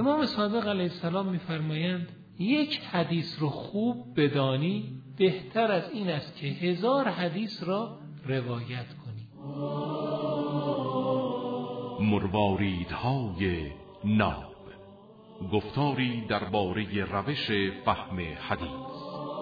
امام صادق علیه السلام می‌فرمایند یک حدیث رو خوب بدانی بهتر از این است که 1000 حدیث را روایت کنی. مرواریدهای ناب، گفتاری درباره روش فهم حدیث.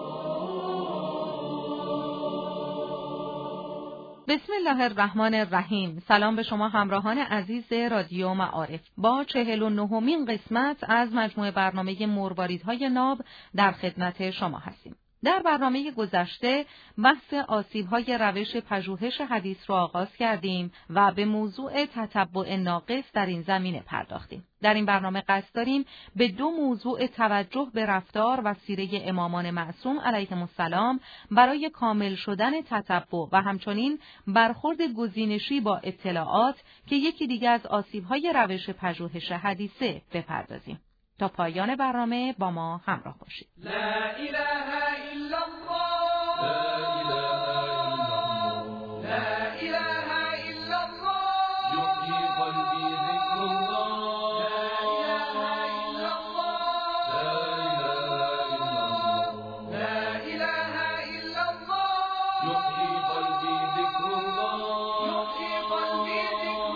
بسم الله الرحمن الرحیم. سلام به شما همراهان عزیز رادیو معارف. با 49مین قسمت از مجموعه برنامه مرواریدهای ناب در خدمت شما هستیم. در برنامه گذشته بحث آسیب‌های روش پژوهش حدیث را آغاز کردیم و به موضوع تتبع ناقص در این زمینه پرداختیم. در این برنامه قصد داریم به 2 موضوع توجه به رفتار و سیره امامان معصوم علیهم السلام برای کامل شدن تتبع و همچنین برخورد گزینشی با اطلاعات که یکی دیگر از آسیب‌های روش پژوهش حدیثه بپردازیم. تا پایان برنامه با ما همراه باشید. لا اله الا الله، لا اله الا الله، یحیی قلبی ذکر الله، لا اله الا الله، لا اله الا الله، یحیی قلبی ذکر الله، یحیی قلبی ذکر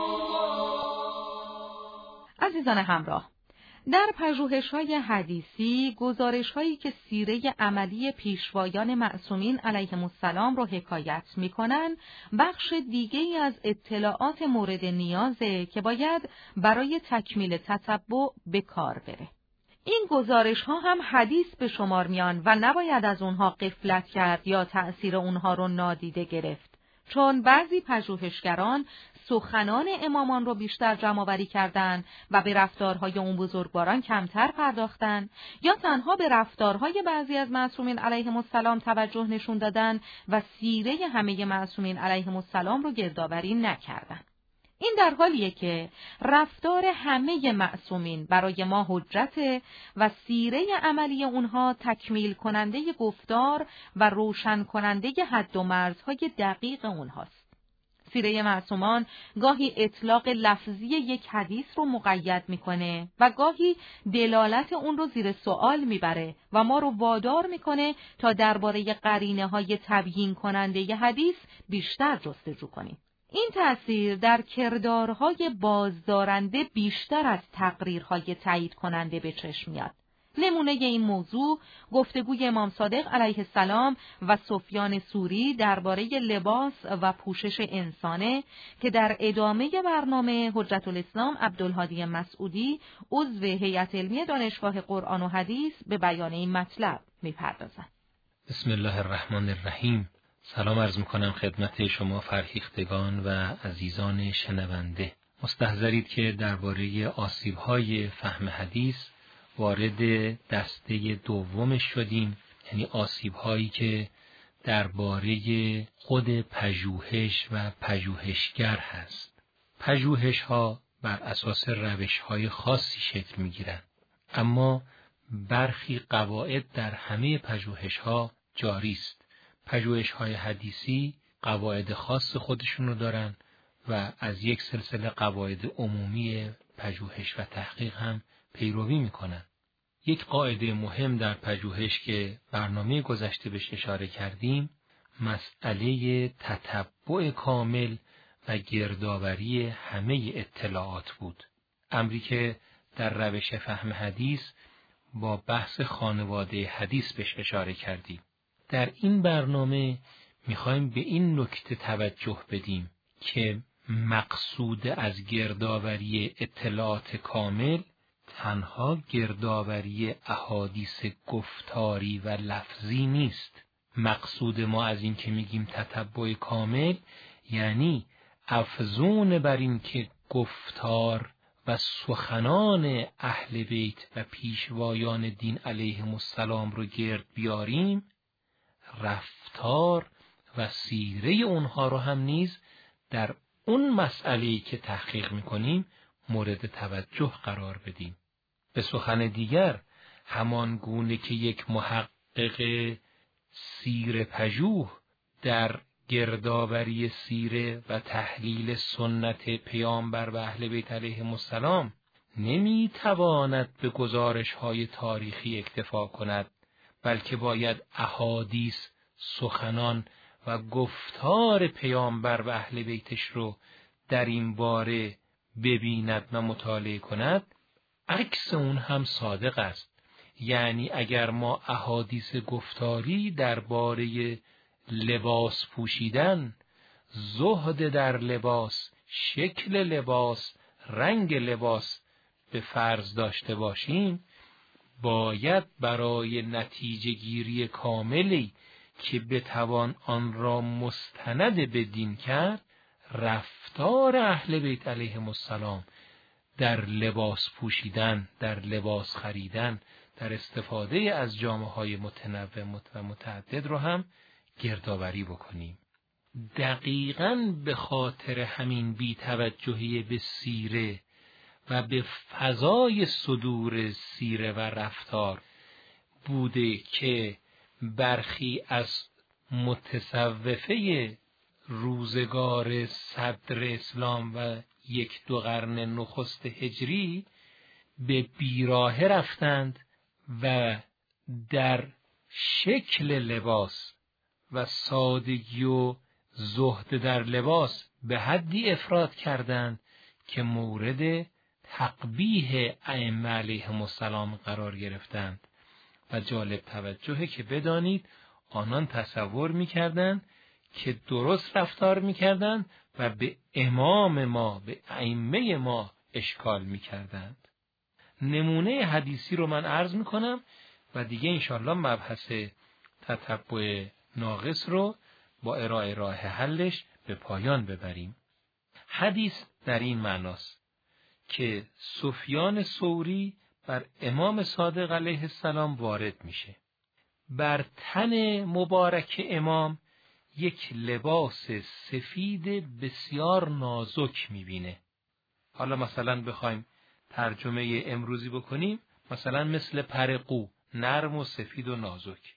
الله. عزیزان همراه، در پژوهش‌های حدیثی گزارش‌هایی که سیره عملی پیشوایان معصومین علیهم السلام را حکایت می‌کنند، بخش دیگه‌ای از اطلاعات مورد نیازه که باید برای تکمیل تتبع به کار بره. این گزارش‌ها هم حدیث به شمار میان و نباید از اونها غفلت کرد یا تأثیر اونها رو نادیده گرفت، چون بعضی پژوهشگران سخنان امامان رو بیشتر جمع‌آوری کردند و به رفتارهای اون بزرگواران کمتر پرداختند، یا تنها به رفتارهای بعضی از معصومین علیهم السلام توجه نشون دادن و سیره همه معصومین علیهم السلام رو گردآوری نکردند. این در حالیه که رفتار همه معصومین برای ما حجته و سیره عملی اونها تکمیل کننده گفتار و روشن کننده حد و مرزهای دقیق اونهاست. سیره معصومان گاهی اطلاق لفظی یک حدیث رو مقید میکنه و گاهی دلالت اون رو زیر سوال میبره و ما رو وادار میکنه تا درباره قرینه‌های تبیین کننده حدیث بیشتر جستجو کنیم. این تأثیر در کردارهای بازدارنده بیشتر از تقریرهای تایید کننده به چشم میاد. نمونه این موضوع گفتگوی امام صادق علیه السلام و سفیان ثوری درباره لباس و پوشش انسانه که در ادامه برنامه حجت الاسلام عبدالهادی مسعودی عضو هیئت علمی دانشگاه قرآن و حدیث به بیان این مطلب می‌پردازند. بسم الله الرحمن الرحیم. سلام عرض می‌کنم خدمت شما فرهیختگان و عزیزان شنونده. مستحضرید که درباره آسیب‌های فهم حدیث وارد دسته دوم شدیم، یعنی آسیب‌هایی که درباره خود پژوهش و پژوهشگر هست. پژوهش‌ها بر اساس روش‌های خاصی شکل می‌گیرند، اما برخی قواعد در همه پژوهش‌ها جاری است. پژوهش‌های حدیثی قواعد خاص خودشون رو دارن و از یک سلسله قواعد عمومی پژوهش و تحقیق هم پیروی میکنن. یک قاعده مهم در پژوهش که برنامه گذشته بهش اشاره کردیم، مسئله تتبع کامل و گردآوری همه اطلاعات بود. امری که در روش فهم حدیث با بحث خانواده حدیث بهش اشاره کردیم. در این برنامه میخوایم به این نکته توجه بدیم که مقصود از گردآوری اطلاعات کامل تنها گردآوری احادیث گفتاری و لفظی نیست. مقصود ما از این که میگیم تتبع کامل یعنی افزون بر این که گفتار و سخنان اهل بیت و پیشوایان دین علیهم السلام رو گرد بیاریم، رفتار و سیره اونها رو هم نیز در اون مسئله‌ای که تحقیق میکنیم مورد توجه قرار بدیم. به سخن دیگر، همان گونه که یک محقق سیره پژوه در گردآوری سیره و تحلیل سنت پیامبر و اهل بیت علیهم السلام نمیتواند به گزارش‌های تاریخی اکتفا کند، بلکه باید احادیث، سخنان و گفتار پیامبر و اهل بیتش رو در این باره ببیند و مطالعه کند. عکس اون هم صادق است. یعنی اگر ما احادیث گفتاری درباره لباس پوشیدن، زهد در لباس، شکل لباس، رنگ لباس به فرض داشته باشیم، باید برای نتیجه گیری کاملی که بتوان آن را مستند به دین کرد، رفتار اهل بیت علیهم السلام در لباس پوشیدن، در لباس خریدن، در استفاده از جامه‌های متنوع و متعدد رو هم گردآوری بکنیم. دقیقاً به خاطر همین بی‌توجهی به سیره و به فضای صدور سیره و رفتار بوده که برخی از متصوفه روزگار صدر اسلام و 1-2 قرن نخست هجری به بیراهه رفتند و در شکل لباس و سادگی و زهد در لباس به حدی افراط کردند که مورد تقبیح ائمه علیهم السلام قرار گرفتند. و جالب توجهه که بدانید آنان تصور می‌کردند که درست رفتار می‌کردند و به امام ما، به ائمه ما اشکال می‌کردند. نمونه حدیثی رو من عرض می‌کنم و دیگه انشالله مبحث تتبع ناقص رو با ارائه راه حلش به پایان ببریم. حدیث در این معناست که سفیان ثوری بر امام صادق علیه السلام وارد میشه. بر تن مبارک امام یک لباس سفید بسیار نازک میبینه. حالا مثلا بخوایم ترجمه امروزی بکنیم، مثلا مثل پرقو، نرم و سفید و نازک.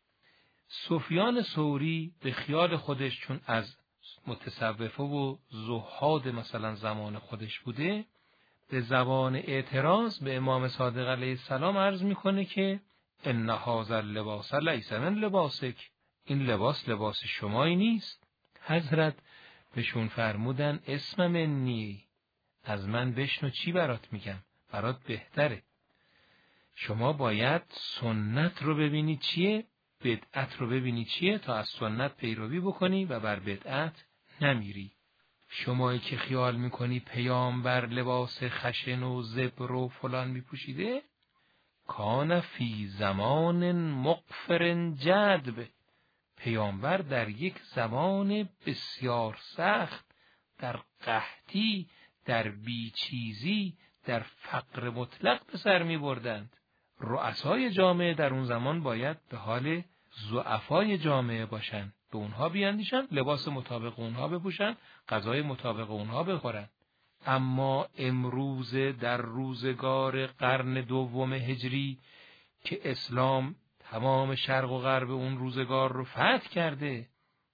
سفیان ثوری به خیال خودش، چون از متصوفه و زهاد مثلا زمان خودش بوده، به زبان اعتراض به امام صادق علیه السلام عرض میکنه که ان هذا اللباس لیس من لباسک، این لباس لباس شمایی نیست. حضرت بهشون فرمودن اسم منی، از من بشنو چی برات میگم، برات بهتره. شما باید سنت رو ببینی چیه، بدعت رو ببینی چیه، تا از سنت پیروی بکنی و بر بدعت نمیری. شمایی که خیال میکنی پیامبر لباس خشن و زبر و فلان میپوشیده، کان فی زمان مغفر جدب، پیامبر در یک زمان بسیار سخت، در قحطی، در بیچیزی، در فقر مطلق به سر میبردند. رؤسای جامعه در اون زمان باید به حال ضعفای جامعه باشن، به اونها بیاندیشن، لباس مطابق اونها بپوشن، غذای مطابق اونها بخورن. اما امروز در روزگار قرن 2 هجری که اسلام تمام شرق و غرب اون روزگار رو فتح کرده،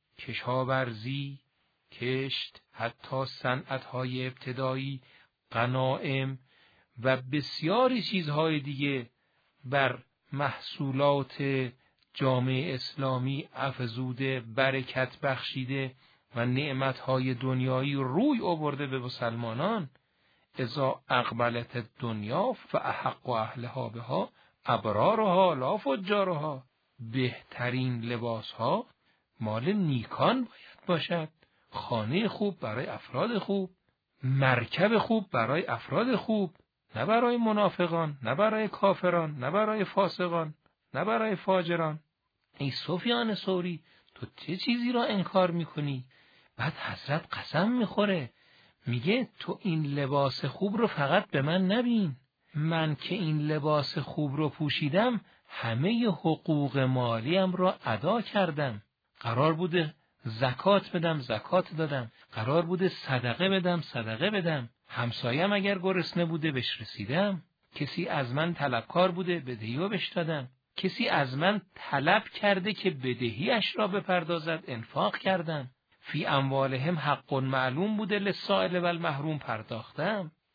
کشاورزی، کشت، حتی صنعت‌های ابتدایی، غنایم و بسیاری چیزهای دیگه بر محصولات جامعه اسلامی افزوده، برکت بخشیده و نعمتهای دنیایی روی آورده به مسلمانان. اذا اقبلت الدنیا فاحق اهلها بها ابرارها لا فجارها، بهترین لباسها مال نیکان باید باشد. خانه خوب برای افراد خوب، مرکب خوب برای افراد خوب، نه برای منافقان، نه برای کافران، نه برای فاسقان، نه برای فاجران. ای سفیان ثوری، تو چه چیزی را انکار میکنی؟ بعد حضرت قسم میخوره، میگه تو این لباس خوب رو فقط به من نبین، من که این لباس خوب رو پوشیدم همه حقوق مالیم را ادا کردم. قرار بوده زکات بدم، زکات دادم. قرار بوده صدقه بدم، صدقه بدم. همسایم اگر گرسنه بوده بهش رسیدم. کسی از من طلبکار بوده بدهی رو بهش دادم. کسی از من طلب کرده که بدهیش را بپردازد، انفاق کردم. فی اموالهم حق معلوم بوده للسائل و المحروم، پرداختم.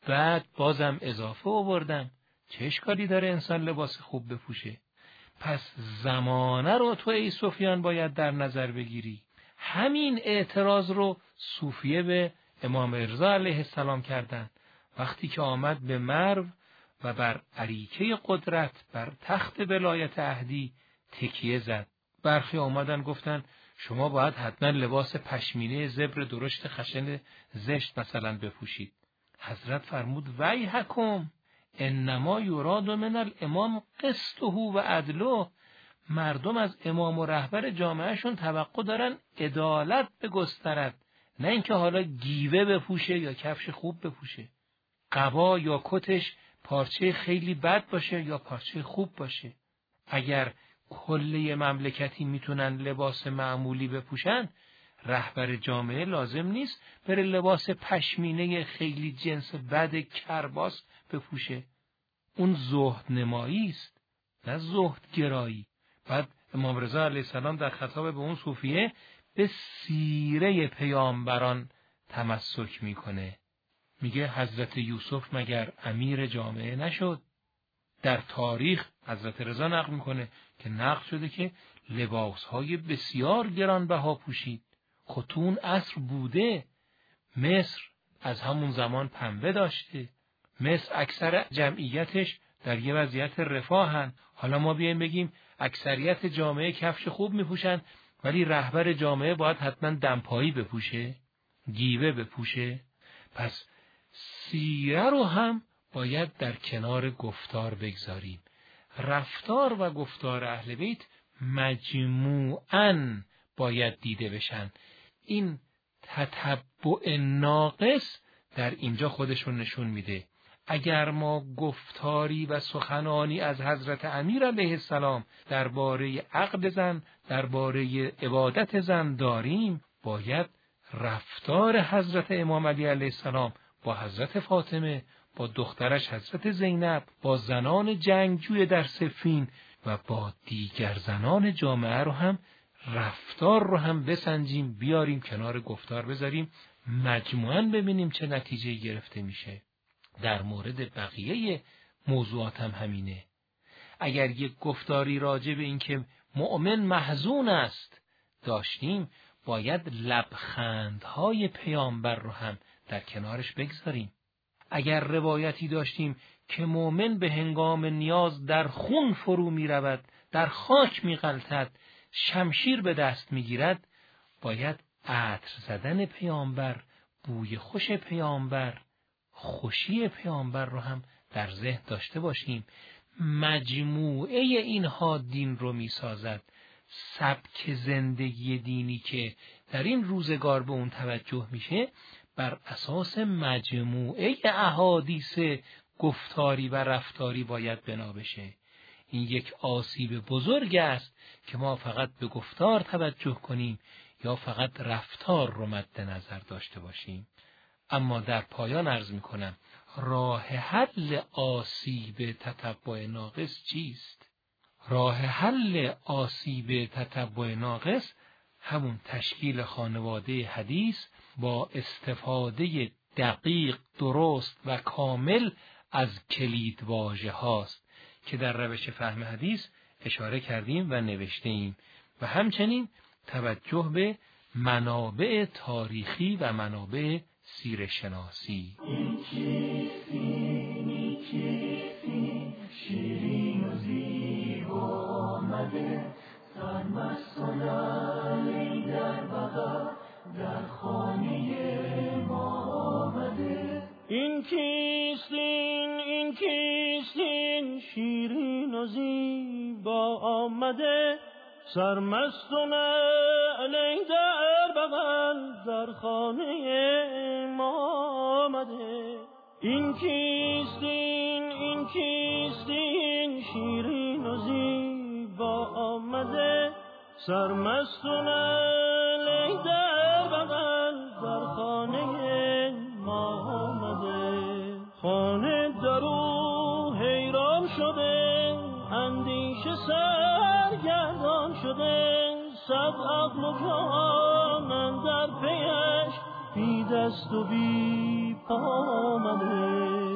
بعد بازم اضافه آوردم چه اشکالی داره انسان لباس خوب بپوشه؟ پس زمانه رو تو ای سفیان باید در نظر بگیری. همین اعتراض رو صوفیه به امام رضا علیه السلام کردند وقتی که آمد به مرو و بر اریکه قدرت بر تخت ولایت اهدی تکیه زد. برخی آمدن گفتن شما باید حتما لباس پشمینه زبر درشت خشن زشت مثلا بپوشید. حضرت فرمود ویحکم انما یراد من الامام قسطه و عدله. مردم از امام و رهبر جامعهشون توقع دارن عدالت بگسترد، نه اینکه حالا گیوه بپوشه یا کفش خوب بپوشه، قبا یا کتش پارچه خیلی بد باشه یا پارچه خوب باشه. اگر کله مملکتی میتونن لباس معمولی بپوشن، رهبر جامعه لازم نیست بره لباس پشمینه خیلی جنس بد کرباس بپوشه. اون زهد نمایی است، نه زهد گرایی. بعد امام رضا علیه السلام در خطاب به اون صوفیه به سیره پیامبران تمسک میکنه. میگه حضرت یوسف مگر امیر جامعه نشد؟ در تاریخ حضرت رضا نقل میکنه که نقل شده که لباسهای بسیار گرانبها پوشید. خطون عصر بوده. مصر از همون زمان پنبه داشته. مصر اکثر جمعیتش در یه وضعیت رفاهن. حالا ما بیایم بگیم اکثریت جامعه کفش خوب میپوشن ولی رهبر جامعه باید حتما دمپایی بپوشه، گیوه بپوشه. پس سیره رو هم باید در کنار گفتار بگذاریم. رفتار و گفتار اهل بیت مجموعاً باید دیده بشن. این تتبع ناقص در اینجا خودشون نشون میده. اگر ما گفتاری و سخنانی از حضرت امیر علیه السلام درباره عقد زن، درباره عبادت زن داریم، باید رفتار حضرت امام علی علیه السلام با حضرت فاطمه، با دخترش حضرت زینب، با زنان جنگجوی در صفین و با دیگر زنان جامعه رو هم رفتار رو هم بسنجیم، بیاریم کنار گفتار بذاریم، مجموعاً ببینیم چه نتیجه گرفته میشه. در مورد بقیه موضوعات هم همینه. اگر یک گفتاری راجع به این که مؤمن محزون است داشتیم، باید لبخندهای پیامبر رو هم در کنارش بگذاریم. اگر روایتی داشتیم که مؤمن به هنگام نیاز در خون فرو می رود، در خاک می غلطد، شمشیر به دست می گیرد، باید عطر زدن پیامبر، بوی خوش پیامبر، خوشی پیامبر رو هم در ذهن داشته باشیم. مجموعه اینها دین رو می سازد. سبک زندگی دینی که در این روزگار به اون توجه میشه بر اساس مجموعه احادیث گفتاری و رفتاری باید بنا بشه. این یک آسیب بزرگ است که ما فقط به گفتار توجه کنیم یا فقط رفتار رو مد نظر داشته باشیم. اما در پایان عرض میکنم راه حل آسیب تتبع ناقص چیست؟ راه حل آسیب تتبع ناقص همون تشکیل خانواده حدیث با استفاده دقیق، درست و کامل از کلید واژه هاست که در روش فهم حدیث اشاره کردیم و نوشته ایم و همچنین توجه به منابع تاریخی و منابع سیره شناسی. شیرین و زیبا آمده سرمست و لاله در بغل در خانه ما آمده. این کیستین شیرین و زیبا آمده سرمست و لاله در بغل در خانه ما آمده. این کیستین شیرین و زیبا آمده سرمست و لاله در بغل در خانه ما آمده. خانه درو حیران شده اندیشه سرگردان شده صد عقل و جان در پیش بی دست و بی پا آمده.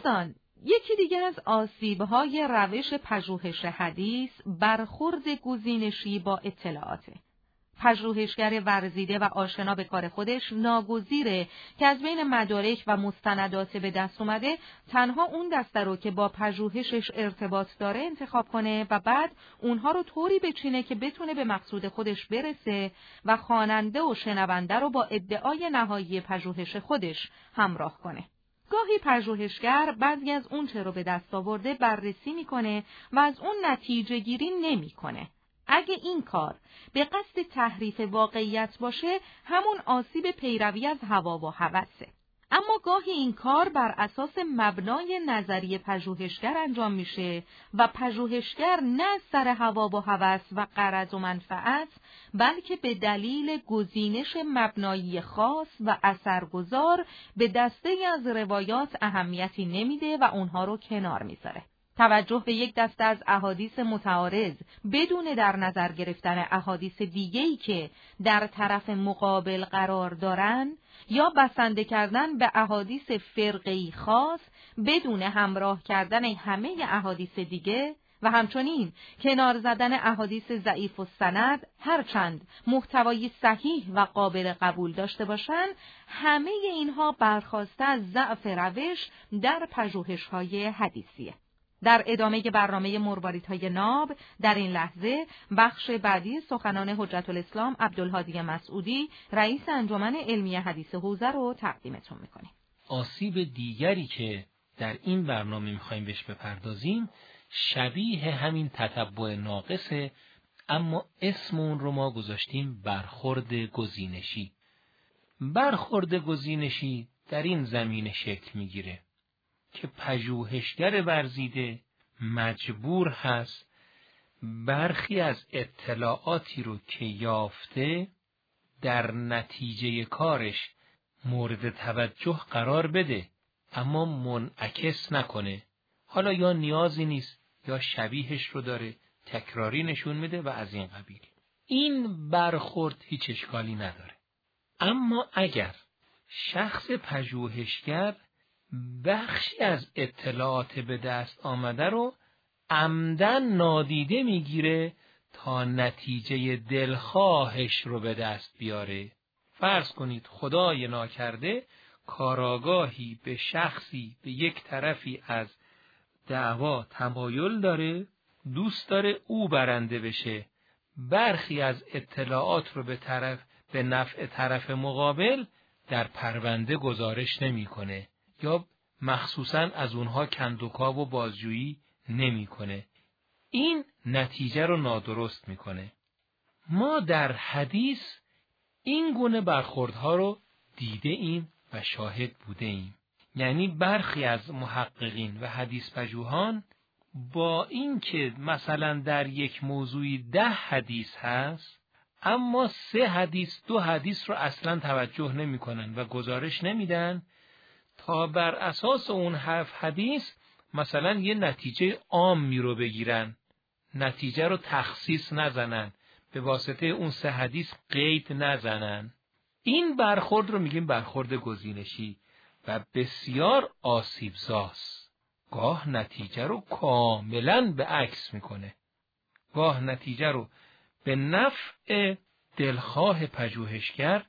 دوستان، یکی دیگر از آسیب‌های روش پژوهش حدیث برخورد گزینشی با اطلاعاته. پژوهشگر ورزیده و آشنا به کار خودش ناگزیره که از بین مدارک و مستندات به دست اومده تنها اون دسته رو که با پژوهشش ارتباط داره انتخاب کنه و بعد اونها رو طوری بچینه که بتونه به مقصود خودش برسه و خواننده و شنونده رو با ادعای نهایی پژوهش خودش همراه کنه. گاهی پژوهشگر بعضی از اون چه رو به دست آورده بررسی میکنه و از اون نتیجه گیری نمیکنه. اگه این کار به قصد تحریف واقعیت باشه، همون آسیب پیروی از هوا و هوسه. اما گاهی این کار بر اساس مبنای نظری پژوهشگر انجام میشه و پژوهشگر نه از سر هوا و هوس و غرض و منفعت، بلکه به دلیل گزینش مبنایی خاص و اثرگذار به دسته از روایات اهمیتی نمیده و اونها رو کنار میذاره. توجه به یک دسته از احادیث متعارض بدون در نظر گرفتن احادیث دیگه‌ای که در طرف مقابل قرار دارن یا بسنده کردن به احادیث فرقه‌ای خاص بدون همراه کردن همه احادیث دیگه و همچنین کنار زدن احادیث ضعیف السند هرچند محتوای صحیح و قابل قبول داشته باشند، همه اینها برخواسته از ضعف روش در پژوهش‌های حدیثیه. در ادامه برنامه مرواریدهای ناب در این لحظه بخش بعدی سخنان حجت الاسلام عبدالهادی مسعودی رئیس انجمن علمی حدیث حوزه رو تقدیمتون میکنیم. آسیب دیگری که در این برنامه میخوایم بهش بپردازیم شبیه همین تتبع ناقصه، اما اسم اون رو ما گذاشتیم برخورد گزینشی. برخورد گزینشی در این زمینه شکل میگیره که پژوهشگر ورزیده مجبور هست برخی از اطلاعاتی رو که یافته در نتیجه کارش مورد توجه قرار بده، اما منعکس نکنه. حالا یا نیازی نیست یا شبیهش رو داره، تکراری نشون میده و از این قبیل. این برخورد هیچ اشکالی نداره. اما اگر شخص پژوهشگر بخشی از اطلاعات به دست آمده رو عمدن نادیده میگیره تا نتیجه دلخواهش رو به دست بیاره، فرض کنید خدای ناکرده کاراگاهی به شخصی به یک طرفی از دعوا تمایل داره، دوست داره او برنده بشه، برخی از اطلاعات رو به نفع طرف مقابل در پرونده گزارش نمیکنه یا مخصوصاً از اونها کندوکاو و بازجویی نمیکنه. این نتیجه رو نادرست میکنه. ما در حدیث این گونه برخوردها رو دیده ایم و شاهد بوده ایم. یعنی برخی از محققین و حدیث پژوهان با اینکه مثلا در یک موضوعی 10 حدیث هست، اما 3 حدیث 2 حدیث رو اصلا توجه نمی کنن و گزارش نمیدن تا بر اساس اون 7 حدیث مثلا یه نتیجه عامی رو بگیرن، نتیجه رو تخصیص نزنن، به واسطه اون 3 حدیث قید نزنن. این برخورد رو میگیم برخورد گزینشی و بسیار آسیبزاست. گاه نتیجه رو کاملا به عکس میکنه، گاه نتیجه رو به نفع دلخواه پژوهشگر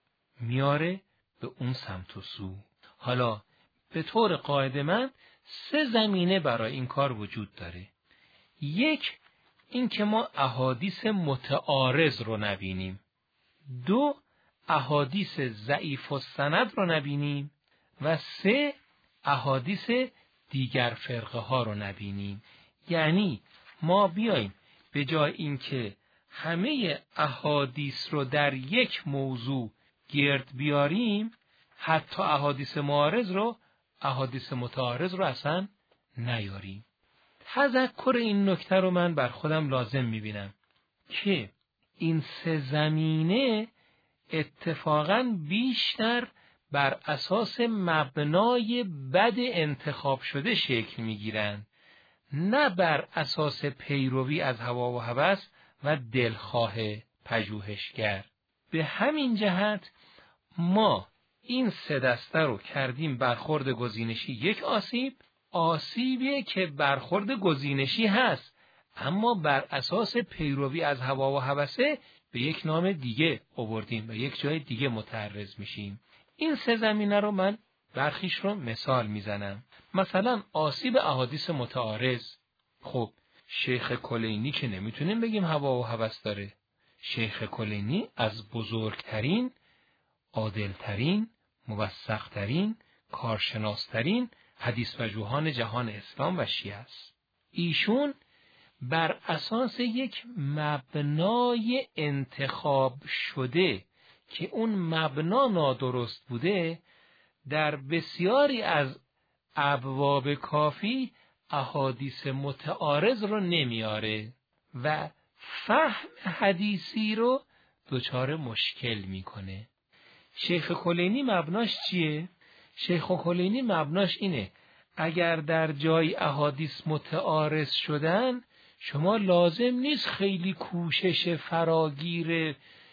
میاره به اون سمت و سو. حالا به طور قاعده‌مند 3 زمینه برای این کار وجود داره. یک، این که ما احادیث متعارض رو نبینیم. 2، احادیث ضعیف السند رو نبینیم و 3، احادیث دیگر فرقه ها رو نبینیم. یعنی ما بیایم به جای اینکه همه احادیث رو در یک موضوع گرد بیاریم، حتی احادیث متعارض رو اصلا نیاریم. تذکر این نکته رو من بر خودم لازم میبینم که این 3 زمینه اتفاقاً بیشتر بر اساس مبنای بد انتخاب شده شکل میگیرن، نه بر اساس پیروی از هوا و هوس و دلخواه پژوهشگر. به همین جهت ما این 3 دسته رو کردیم برخورد گزینشی یک آسیبیه که برخورد گزینشی هست، اما بر اساس پیروی از هوا و هوسه به یک نام دیگه آوردیم و یک جای دیگه متعرض میشیم. این 3 زمینه رو من برخیش رو مثال میزنم. مثلا آسیب احادیث متعارض. خب شیخ کلینی که نمیتونیم بگیم هوا و هوس داره. شیخ کلینی از بزرگترین، عادلترین، موثقترین، کارشناسترین حدیث پژوهان جهان اسلام و شیعه است. ایشون بر اساس یک مبنای انتخاب شده که اون مبنا نادرست بوده، در بسیاری از ابواب کافی احادیث متعارض رو نمیاره و فهم حدیثی رو دچار مشکل میکنه. شیخ کلینی مبناش چیه؟ شیخ کلینی مبناش اینه اگر در جای احادیث متعارض شدن، شما لازم نیست خیلی کوشش فراگیر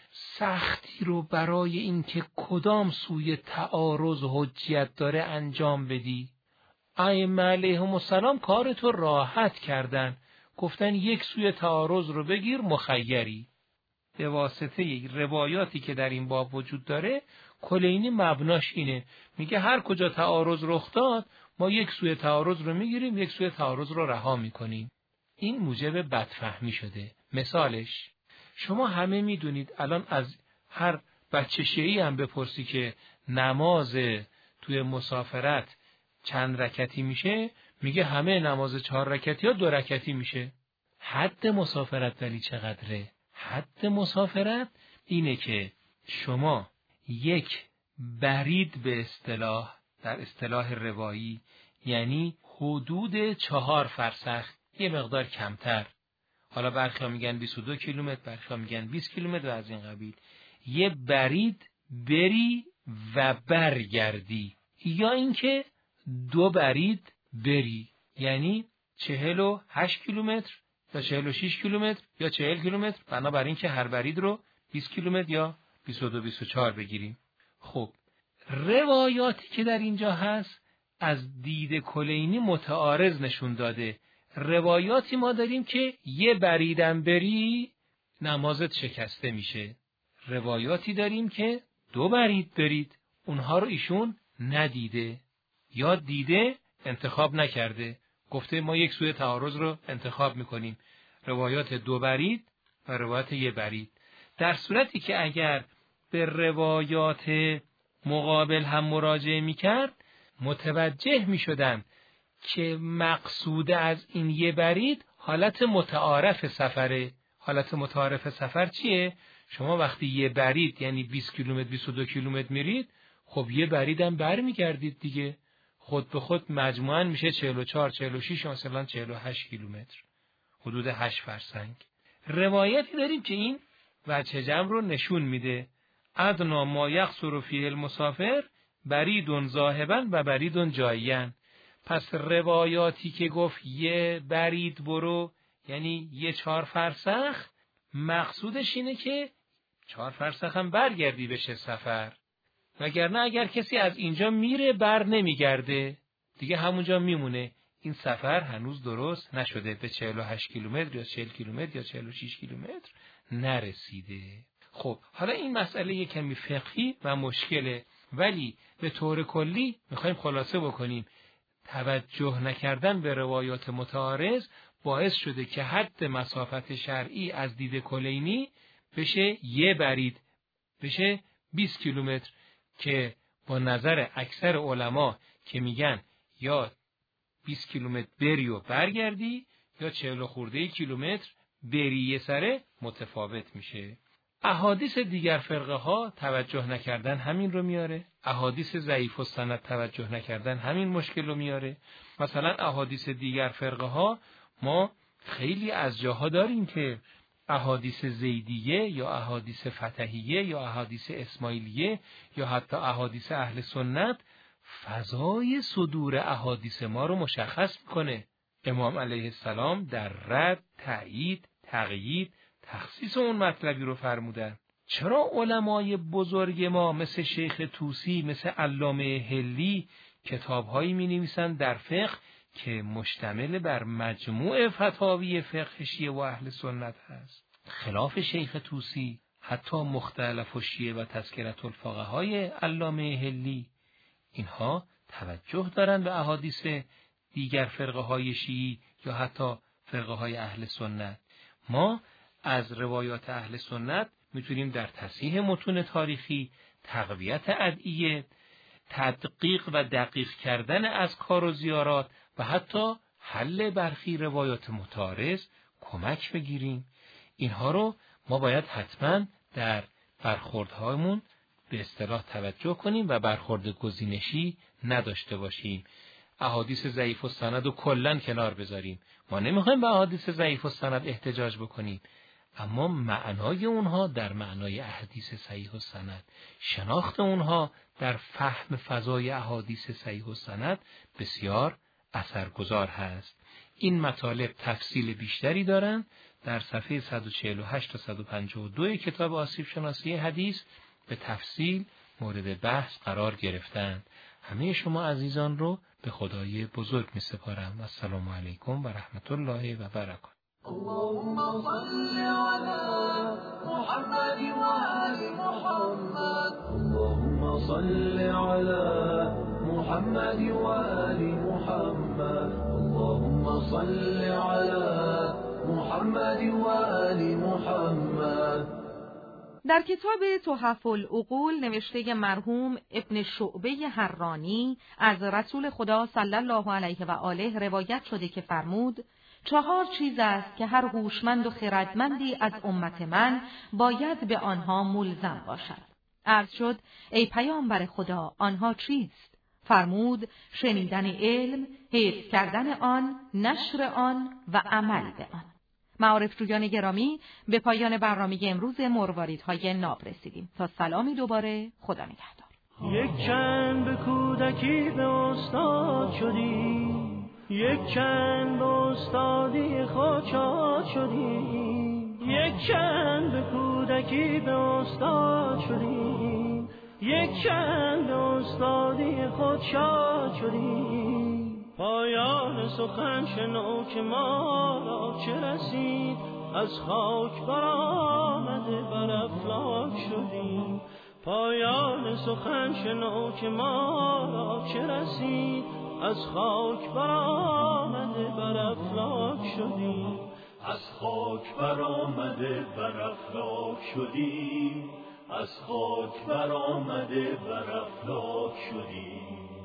سختی رو برای اینکه کدام سوی تعارض حجیت داره انجام بدی. ائمه علیهم السلام کارتو راحت کردن، گفتن یک سوی تعارض رو بگیر مخیری. به واسطه روایاتی که در این باب وجود داره، کلینی مبناش اینه، میگه هر کجا تعارض رخ داد ما یک سوی تعارض رو میگیریم، یک سوی تعارض رو رها میکنیم. این موجب بدفهمی شده. مثالش شما همه میدونید الان از هر بچه شیعی هم بپرسی که نماز توی مسافرت چند رکعتی میشه، میگه همه نماز 4 رکعتی یا 2 رکعتی میشه. حد مسافرت ولی چقدره؟ حد مسافرت اینه که شما یک برید به اصطلاح، در اصطلاح روایی، یعنی حدود 4 فرسخ، یه مقدار کمتر، حالا برخی میگن 22 کیلومتر، برخی میگن 20 کیلومتر و از این قبیل، یه برید بری و برگردی، یا اینکه 2 برید بری، یعنی 48 کیلومتر یا 46 کیلومتر یا 40 کیلومتر، بنابراین که هر برید رو 20 کیلومتر یا 22-24 بگیریم. خب روایاتی که در اینجا هست از دید کلینی متعارض نشون داده. روایاتی ما داریم که یه بریدم بری نمازت شکسته میشه. روایاتی داریم که 2 برید برید، اونها رو ایشون ندیده یا دیده انتخاب نکرده، گفته ما یک سوی تعارض رو انتخاب میکنیم، روایات 2 برید و روایات 1 برید. در صورتی که اگر به روایات مقابل هم مراجعه میکرد، متوجه میشدن که مقصود از این 1 برید حالت متعارف سفره. حالت متعارف سفر چیه؟ شما وقتی 1 برید یعنی 20 کیلومتر 22 کیلومتر میرید، خب 1 بریدم برمیگردید دیگه، خود به خود مجموعاً میشه 44 46 مثلا 48 کیلومتر، حدود 8 فرسنگ. روایتی داریم که این وجه جمع رو نشون میده. ادنا ما یقصر فیه المسافر برید ذاهبا و برید جاییان. پس روایاتی که گفت 1 برید برو یعنی 4 فرسخ، مقصودش اینه که 4 فرسخ هم برگردی بشه سفر، وگرنه اگر کسی از اینجا میره بر نمیگرده دیگه همونجا میمونه، این سفر هنوز درست نشده، به 48 کیلومتر یا 40 کیلومتر یا 46 کیلومتر نرسیده. خب حالا این مسئله یک کمی فقهی و مشکله، ولی به طور کلی میخوایم خلاصه بکنیم. توجه نکردن به روایات متعارض باعث شده که حد مسافت شرعی از دید کلینی بشه 1 برید، بشه 20 کیلومتر، که با نظر اکثر علما که میگن یا 20 کیلومتر بری و برگردی یا 40 خورده کیلومتر بری یه سره متفاوت میشه. احادیث دیگر فرقه ها توجه نکردن همین رو میاره، احادیث ضعیف السند توجه نکردن همین مشکل رو میاره. مثلا احادیث دیگر فرقه ها ما خیلی از جاها داریم که احادیث زیدیه یا احادیث فتحیه یا احادیث اسماعیلیه یا حتی احادیث اهل سنت فضای صدور احادیث ما رو مشخص میکنه. امام علیه السلام در رد، تأیید، تقیید، تخصیص اون مطلبی رو فرمودن. چرا علمای بزرگ ما مثل شیخ طوسی، مثل علامه هلی کتاب‌هایی می‌نویسند در فقه که مشتمل بر مجموع فتاوی فقه شیعه و اهل سنت است؟ خلاف شیخ طوسی، حتی مختلف الشیعه و تذکرة الفقهای علامه هلی، اینها توجه دارند به احادیث دیگر فرقه‌های شیعی یا حتی فرقه‌های اهل سنت. ما از روایات اهل سنت میتونیم در تصحیح متون تاریخی، تقویت ادعیه، تدقیق و دقیق کردن اذکار و زیارات و حتی حل برخی روایات متعارض کمک بگیریم. اینها رو ما باید حتما در برخوردهامون به اصطلاح توجه کنیم و برخورد گزینشی نداشته باشیم. احادیث ضعیف السند رو کلاً کنار بذاریم. ما نمیخوایم به احادیث ضعیف السند احتجاج بکنیم، اما معنای اونها در معنای احادیث صحیح السند، شناخت اونها در فهم فضای احادیث صحیح السند بسیار اثرگذار هست. این مطالب تفصیل بیشتری دارند. در صفحه 148 تا 152 کتاب آسیب شناسی حدیث به تفصیل مورد بحث قرار گرفتند. همه شما عزیزان رو به خدای بزرگ می سپارم. السلام علیکم و رحمت الله و برکاته. اللهم صل على محمد وآل محمد. اللهم صل على محمد وآل محمد. اللهم صل على محمد وآل محمد. در کتاب تحف العقول نوشته مرحوم ابن شعبه حرانی از رسول خدا صلی الله علیه و آله روایت شده که فرمود: 4 چیز است که هر هوشمند و خردمندی از امت من باید به آنها ملزم باشد. عرض شد: ای پیامبر خدا، آنها چیست؟ فرمود: شنیدن علم، حفظ کردن آن، نشر آن و عمل به آن. معارف جویان گرامی، به پایان برنامه امروز مرواریدهای ناب رسیدیم. تا سلامی دوباره، خدا نگهدار. یک چند به کودکی به استاد شدی، یک چند به استادی خود شاد شدی. یک چند به کودکی به استاد شدی، یک چند به استادی خود شاد شدی. پایان سخن شنو که ما را چه رسید، از خاک برآمده بر افلاک شدیم. پایان سخن شنو که ما را چه رسید، از خاک برآمده بر افلاک شدیم. از خاک برآمده بر افلاک شدیم. از خاک برآمده بر افلاک شدیم.